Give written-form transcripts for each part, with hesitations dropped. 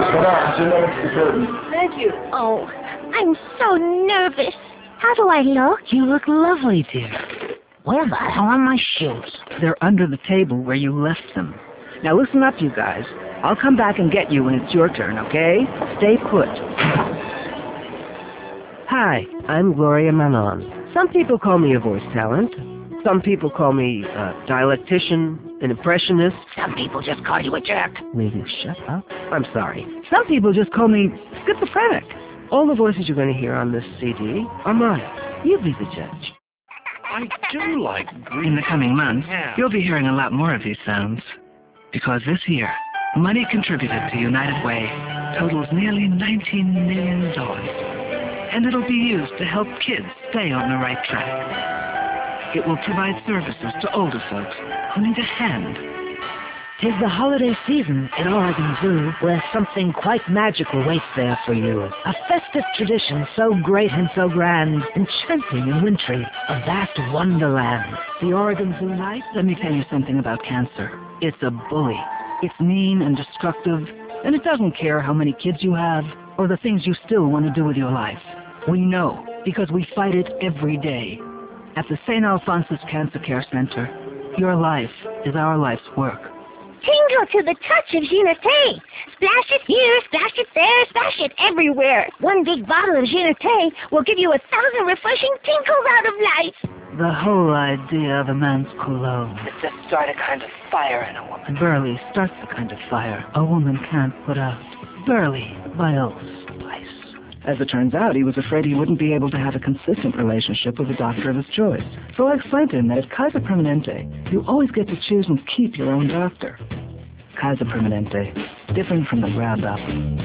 Thank you. Oh, I'm so nervous. How do I look? You look lovely, dear. Where the hell are my shoes? They're under the table where you left them. Now listen up, you guys. I'll come back and get you when it's your turn, okay? Stay put. Hi, I'm Gloria Manon. Some people call me a voice talent. Some people call me a dialectician, an impressionist. Some people just call you a jerk. Will you shut up? I'm sorry. Some people just call me schizophrenic. All the voices you're going to hear on this CD are mine. You be the judge. I do like green. In the coming months, Yeah. you'll be hearing a lot more of these sounds. Because this year, money contributed to United Way totals nearly $19 million. And it'll be used to help kids stay on the right track. It will provide services to older folks who need a hand. 'Tis the holiday season in Oregon Zoo, where something quite magical waits there for you. A festive tradition so great and so grand, enchanting and wintry, a vast wonderland. The Oregon Zoo Night? Let me tell you something about cancer. It's a bully. It's mean and destructive, and it doesn't care how many kids you have or the things you still want to do with your life. We know, because we fight it every day. At the St. Alphonsus Cancer Care Center, your life is our life's work. Tingle to the touch of Ginete. Splash it here, splash it there, splash it everywhere. One big bottle of Ginete will give you 1,000 refreshing tinkles out of life. The whole idea of a man's cologne is to start a kind of fire in a woman. Burley starts the kind of fire a woman can't put out. Burley by Old Spice. As it turns out, he was afraid he wouldn't be able to have a consistent relationship with a doctor of his choice. So I explained to him that at Kaiser Permanente, you always get to choose and keep your own doctor. Kaiser Permanente, different from the ground up.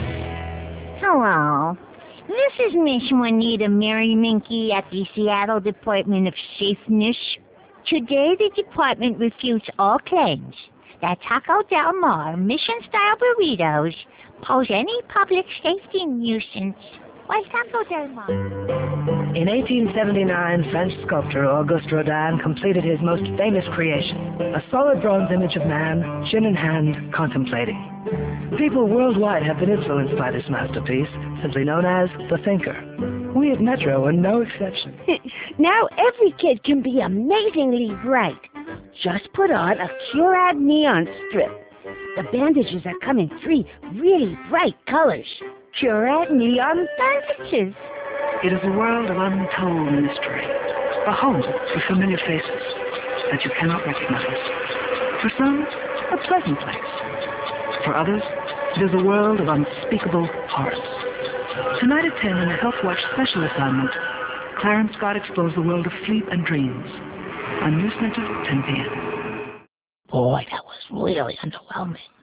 Hello. This is Miss Juanita Mary Minky at the Seattle Department of Safeness. Today the department refutes all claims that Taco Del Mar mission-style burritos pose any public safety nuisance. Why Taco Del Mar? In 1879, French sculptor Auguste Rodin completed his most famous creation, a solid bronze image of man, chin in hand, contemplating. People worldwide have been influenced by this masterpiece, simply known as the Thinker. We at Metro are no exception. Now every kid can be amazingly bright. Just put on a Curad neon strip. The bandages are come in 3 really bright colors. Curad neon bandages. It is a world of untold mystery, a home with familiar faces that you cannot recognize. For some, a pleasant place. For others, it is a world of unspeakable horrors. Tonight at 10 in the Health Watch special assignment, Clarence Scott explores the world of sleep and dreams on Newsnet at 10 p.m. Boy, that was really underwhelming.